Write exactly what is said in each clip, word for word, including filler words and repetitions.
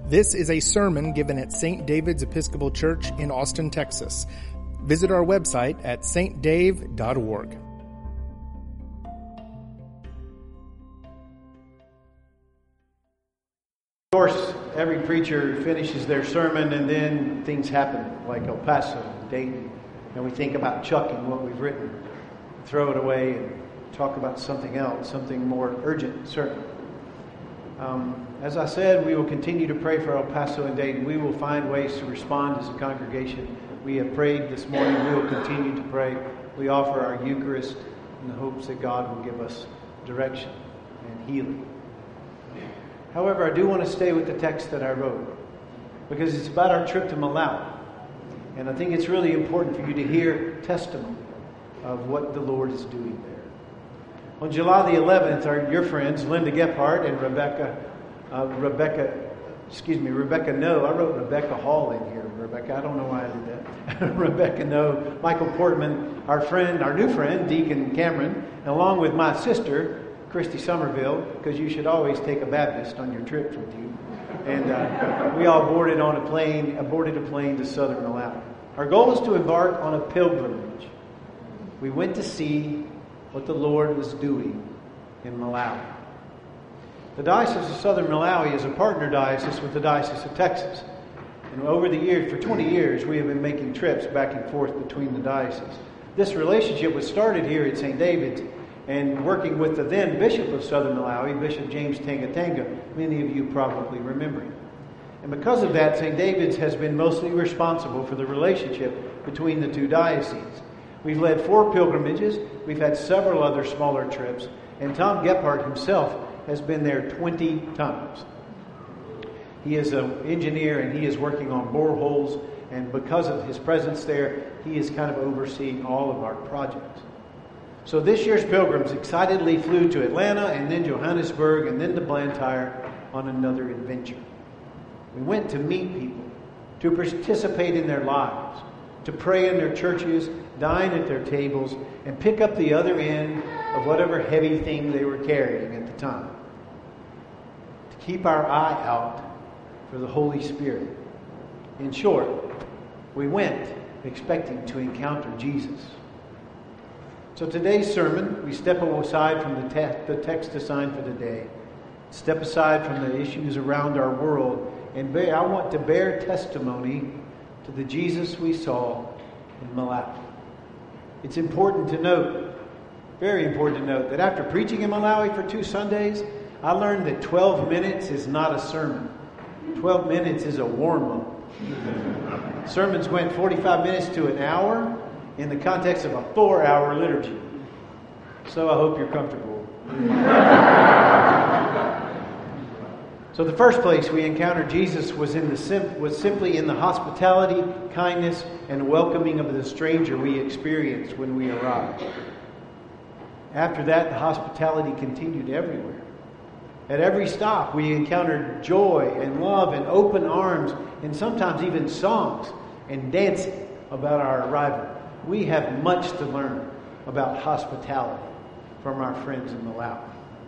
This is a sermon given at Saint David's Episcopal Church in Austin, Texas. Visit our website at s t dave dot org. Of course, every preacher finishes their sermon and then things happen, like El Paso, Dayton, and we think about chucking what we've written, throw it away, and talk about something else, something more urgent, certainly. Um, as I said, we will continue to pray for El Paso and Dayton. We will find ways to respond as a congregation. We have prayed this morning. We will continue to pray. We offer our Eucharist in the hopes that God will give us direction and healing. However, I do want to stay with the text that I wrote because it's about our trip to Malawi. And I think it's really important for you to hear testimony of what the Lord is doing there. On July the eleventh, our, your friends, Linda Gephardt and Rebecca, uh, Rebecca, excuse me, Rebecca No. I wrote Rebecca Hall in here. Rebecca, I don't know why I did that. Rebecca No, Michael Portman, our friend, our new friend, Deacon Cameron, and along with my sister, Christy Somerville, because you should always take a Baptist on your trips with you. And uh, we all boarded on a plane, boarded a plane to southern Malawi. Our goal was to embark on a pilgrimage. We went to see what the Lord was doing in Malawi. The Diocese of Southern Malawi is a partner diocese with the Diocese of Texas. And over the years, for twenty years, we have been making trips back and forth between the dioceses. This relationship was started here at Saint David's and working with the then Bishop of Southern Malawi, Bishop James Tangatanga. Many of you probably remember him. And because of that, Saint David's has been mostly responsible for the relationship between the two dioceses. We've led four pilgrimages. We've had several other smaller trips. And Tom Gephardt himself has been there twenty times. He is an engineer and he is working on boreholes. And because of his presence there, he is kind of overseeing all of our projects. So this year's pilgrims excitedly flew to Atlanta and then Johannesburg and then to Blantyre on another adventure. We went to meet people, to participate in their lives, to pray in their churches, dine at their tables, and pick up the other end of whatever heavy thing they were carrying at the time. To keep our eye out for the Holy Spirit. In short, we went expecting to encounter Jesus. So today's sermon, we step aside from the, te- the text assigned for the day, step aside from the issues around our world, and bear, I want to bear testimony to the Jesus we saw in Malawi. It's important to note, very important to note, that after preaching in Malawi for two Sundays, I learned that twelve minutes is not a sermon. twelve minutes is a warm-up. Sermons went forty-five minutes to an hour in the context of a four-hour liturgy. So I hope you're comfortable. So the first place we encountered Jesus was in the sim- was simply in the hospitality, kindness, and welcoming of the stranger we experienced when we arrived. After that, the hospitality continued everywhere. At every stop, we encountered joy and love and open arms, and sometimes even songs and dancing about our arrival. We have much to learn about hospitality from our friends in Malawi.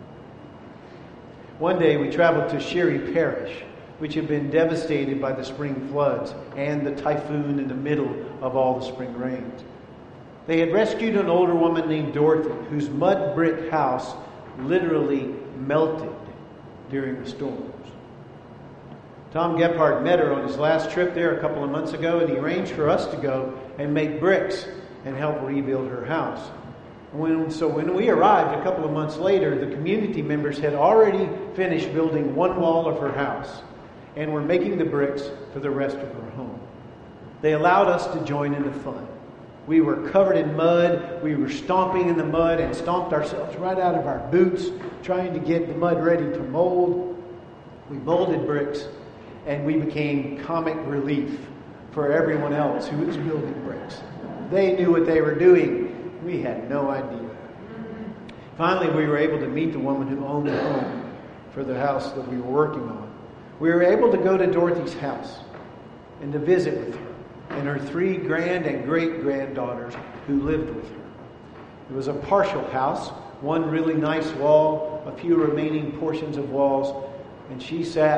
One day we traveled to Shiri Parish, which had been devastated by the spring floods and the typhoon in the middle of all the spring rains. They had rescued an older woman named Dorothy, whose mud brick house literally melted during the storms. Tom Gephardt met her on his last trip there a couple of months ago, and he arranged for us to go and make bricks and help rebuild her house. When, so when we arrived a couple of months later, the community members had already finished building one wall of her house and were making the bricks for the rest of her home. They allowed us to join in the fun. We were covered in mud. We were stomping in the mud and stomped ourselves right out of our boots, trying to get the mud ready to mold. We molded bricks, and we became comic relief for everyone else who was building bricks. They knew what they were doing. We had no idea. Finally, we were able to meet the woman who owned the home for the house that we were working on. We were able to go to Dorothy's house and to visit with her and her three grand and great-granddaughters who lived with her. It was a partial house, one really nice wall, a few remaining portions of walls, and she sat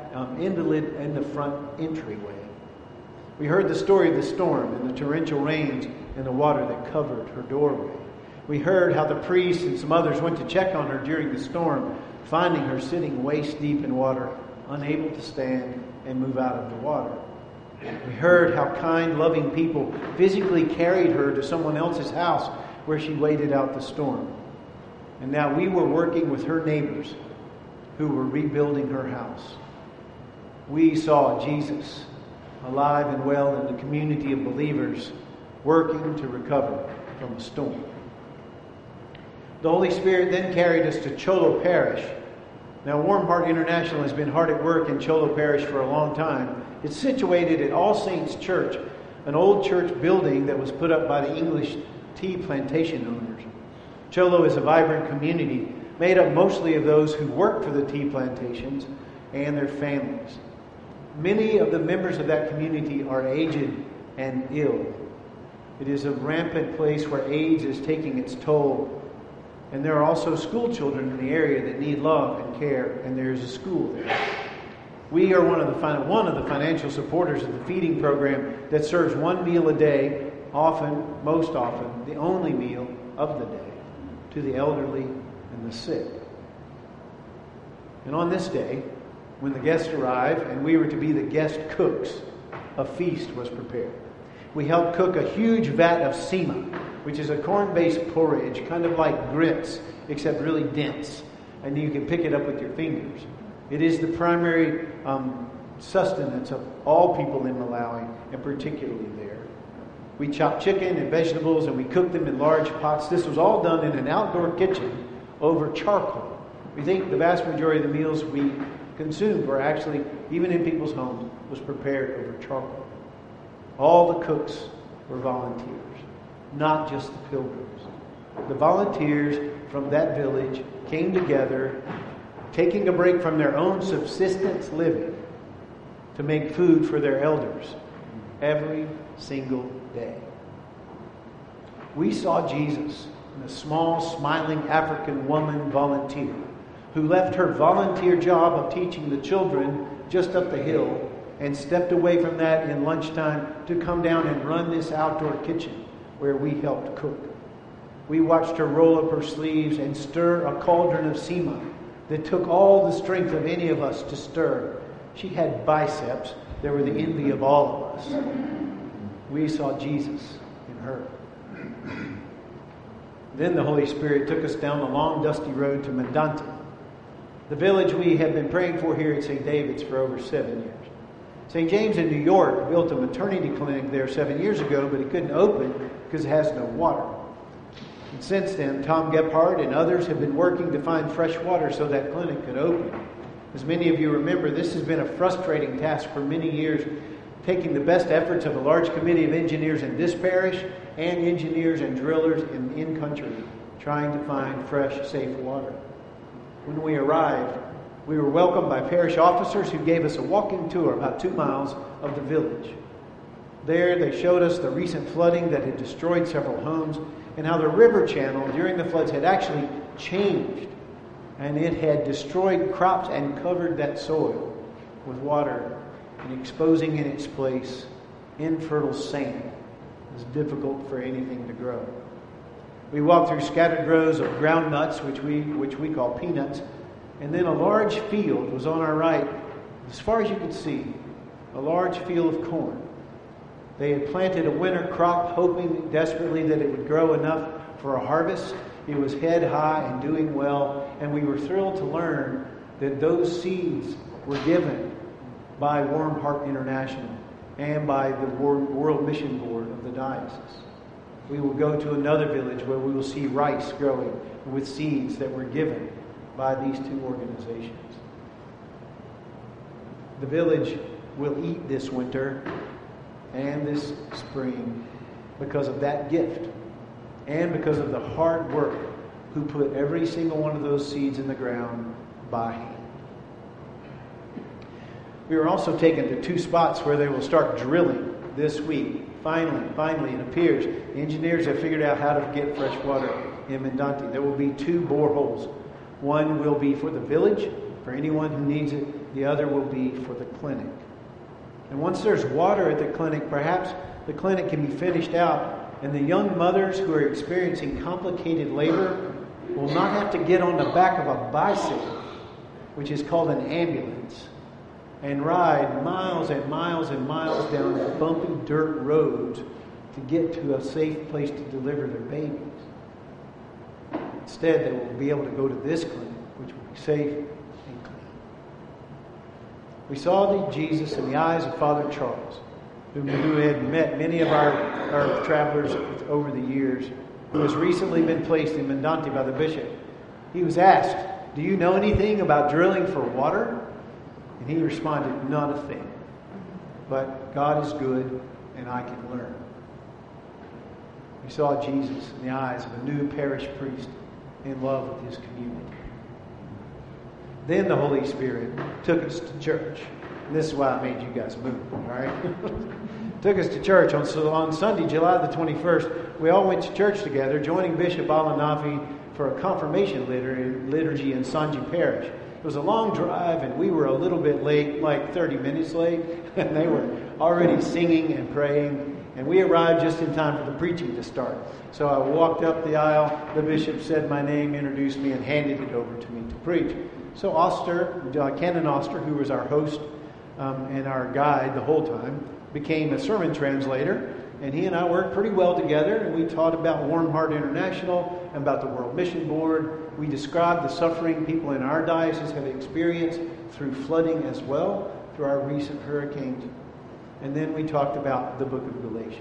um, invalid in the front entryway. We heard the story of the storm and the torrential rains and the water that covered her doorway. We heard how the priest and some others went to check on her during the storm, finding her sitting waist deep in water, unable to stand and move out of the water. We heard how kind, loving people physically carried her to someone else's house where she waited out the storm. And now we were working with her neighbors who were rebuilding her house. We saw Jesus alive and well in the community of believers working to recover from a storm. The Holy Spirit then carried us to Cholo Parish. Now, Warm Heart International has been hard at work in Cholo Parish for a long time. It's situated at All Saints Church, an old church building that was put up by the English tea plantation owners. Cholo is a vibrant community made up mostly of those who work for the tea plantations and their families. Many of the members of that community are aged and ill. It is a rampant place where AIDS is taking its toll. And there are also school children in the area that need love and care, and there is a school there. We are one of the one of the financial supporters of the feeding program that serves one meal a day, often, most often, the only meal of the day, to the elderly and the sick. And on this day, when the guests arrived and we were to be the guest cooks, a feast was prepared. We helped cook a huge vat of sema, which is a corn-based porridge, kind of like grits, except really dense. And you can pick it up with your fingers. It is the primary um, sustenance of all people in Malawi, and particularly there. We chopped chicken and vegetables, and we cooked them in large pots. This was all done in an outdoor kitchen over charcoal. We think the vast majority of the meals we consumed were actually, even in people's homes, was prepared over charcoal. All the cooks were volunteers, not just the pilgrims. The volunteers from that village came together, taking a break from their own subsistence living to make food for their elders every single day. We saw Jesus in a small, smiling African woman volunteer who left her volunteer job of teaching the children just up the hill and stepped away from that in lunchtime to come down and run this outdoor kitchen where we helped cook. We watched her roll up her sleeves and stir a cauldron of sema that took all the strength of any of us to stir. She had biceps that were the envy of all of us. We saw Jesus in her. Then the Holy Spirit took us down the long, dusty road to Mandante, the village we have been praying for here at Saint David's for over seven years. Saint James in New York built a maternity clinic there seven years ago, but it couldn't open because it has no water. And since then, Tom Gebhardt and others have been working to find fresh water so that clinic could open. As many of you remember, this has been a frustrating task for many years, taking the best efforts of a large committee of engineers in this parish and engineers and drillers in in-country, trying to find fresh, safe water. When we arrived, we were welcomed by parish officers who gave us a walking tour about two miles of the village. There, they showed us the recent flooding that had destroyed several homes and how the river channel during the floods had actually changed, and it had destroyed crops and covered that soil with water and exposing in its place infertile sand. It was difficult for anything to grow. We walked through scattered rows of ground nuts, which we which we call peanuts, and then a large field was on our right, as far as you could see, a large field of corn. They had planted a winter crop, hoping desperately that it would grow enough for a harvest. It was head high and doing well, and we were thrilled to learn that those seeds were given by Warm Heart International and by the World Mission Board of the diocese. We will go to another village where we will see rice growing with seeds that were given by these two organizations. The village will eat this winter and this spring because of that gift and because of the hard work who put every single one of those seeds in the ground by hand. We were also taken to two spots where they will start drilling this week. Finally, finally, it appears the engineers have figured out how to get fresh water in Mandante. There will be two boreholes One will be for the village, for anyone who needs it. The other will be for the clinic. And once there's water at the clinic, perhaps the clinic can be finished out, and the young mothers who are experiencing complicated labor will not have to get on the back of a bicycle, which is called an ambulance, and ride miles and miles and miles down bumpy dirt roads to get to a safe place to deliver their babies. Instead, they will be able to go to this clinic, which will be safe and clean. We saw the Jesus in the eyes of Father Charles, who, who had met many of our, our travelers over the years, who has recently been placed in Mandante by the bishop. He was asked, "Do you know anything about drilling for water?" And he responded, "Not a thing. But God is good, and I can learn." We saw Jesus in the eyes of a new parish priest in love with his community. Then the Holy Spirit took us to church. And this is why I made you guys move, all right? Took us to church on, so on Sunday, July the twenty-first. We all went to church together, joining Bishop Alanafi for a confirmation liturgy in Sanji Parish. It was a long drive, and we were a little bit late, like thirty minutes late, and they were already singing and praying. And we arrived just in time for the preaching to start. So I walked up the aisle. The bishop said my name, introduced me, and handed it over to me to preach. So Oster, uh, Canon Oster, who was our host um, and our guide the whole time, became a sermon translator. And he and I worked pretty well together. And we taught about Warm Heart International and about the World Mission Board. We described the suffering people in our diocese have experienced through flooding as well, through our recent hurricanes. And then we talked about the book of Galatians.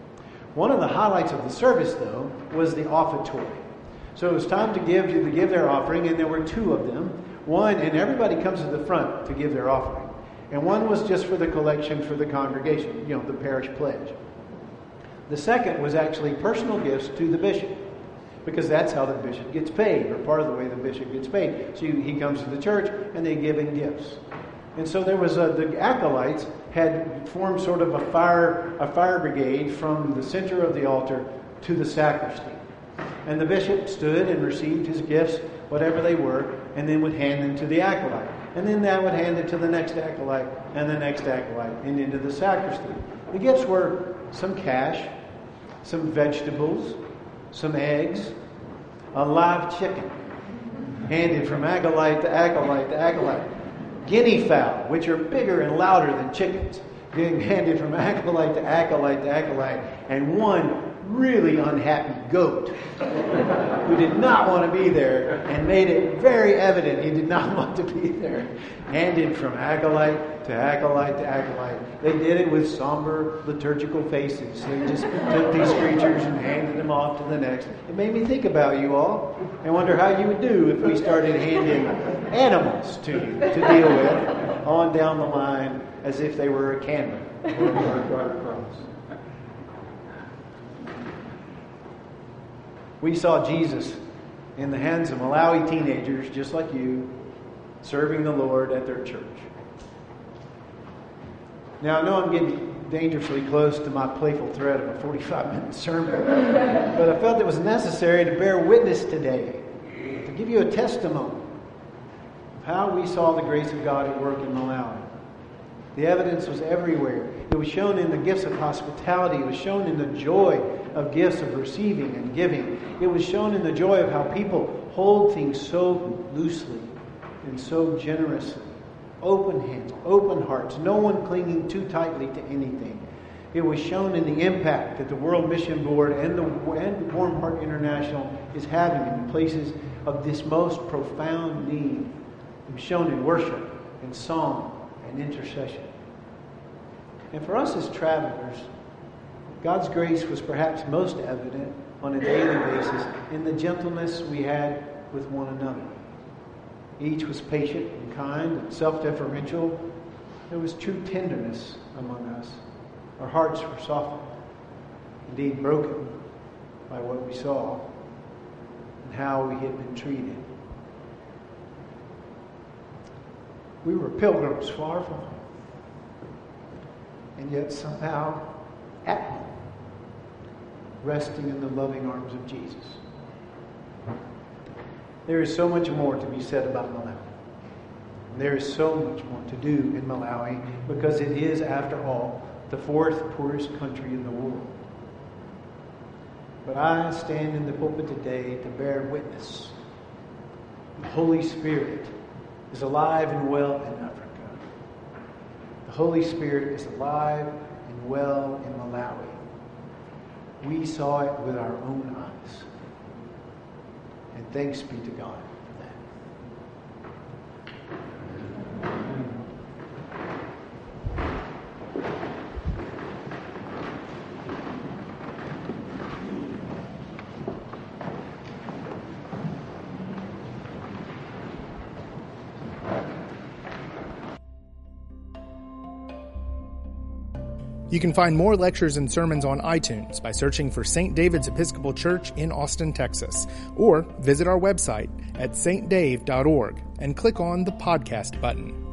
One of the highlights of the service, though, was the offertory. So it was time to give to give their offering, and there were two of them. One, and everybody comes to the front to give their offering. And one was just for the collection for the congregation, you know, the parish pledge. The second was actually personal gifts to the bishop, because that's how the bishop gets paid, or part of the way the bishop gets paid. So he comes to the church, and they give him gifts. And so there was a, the acolytes had formed sort of a fire a fire brigade from the center of the altar to the sacristy. And the bishop stood and received his gifts, whatever they were, and then would hand them to the acolyte. And then that would hand it to the next acolyte and the next acolyte and into the sacristy. The gifts were some cash, some vegetables, some eggs, a live chicken, handed from acolyte to acolyte to acolyte. Guinea fowl, which are bigger and louder than chickens, being handed from acolyte to acolyte to acolyte, and one really unhappy goat who did not want to be there and made it very evident he did not want to be there, handed from acolyte to acolyte to acolyte. They did it with somber liturgical faces. They just took these creatures and handed them off to the next. It made me think about you all and wonder how you would do if we started handing animals to you to deal with on down the line as if they were a cannon or a cross. We saw Jesus in the hands of Malawi teenagers just like you, serving the Lord at their church. Now, I know I'm getting dangerously close to my playful thread of a forty-five minute sermon, but I felt it was necessary to bear witness today, to give you a testimony of how we saw the grace of God at work in Malawi. The evidence was everywhere. It was shown in the gifts of hospitality. It was shown in the joy of gifts of receiving and giving. It was shown in the joy of how people hold things so loosely and so generously. Open hands, open hearts, no one clinging too tightly to anything. It was shown in the impact that the World Mission Board and the and Warm Heart International is having in the places of this most profound need. It was shown in worship and song and intercession. And for us as travelers, God's grace was perhaps most evident on a daily basis in the gentleness we had with one another. Each was patient and kind and self-deferential. There was true tenderness among us. Our hearts were softened, indeed broken, by what we saw and how we had been treated. We were pilgrims far from home, and yet somehow at home, resting in the loving arms of Jesus. There is so much more to be said about Malawi. There is so much more to do in Malawi because it is, after all, the fourth poorest country in the world. But I stand in the pulpit today to bear witness. The Holy Spirit is alive and well in Africa. The Holy Spirit is alive and well in Malawi. We saw it with our own eyes. And thanks be to God for that. You can find more lectures and sermons on iTunes by searching for Saint David's Episcopal Church in Austin, Texas, or visit our website at s t dave dot org and click on the podcast button.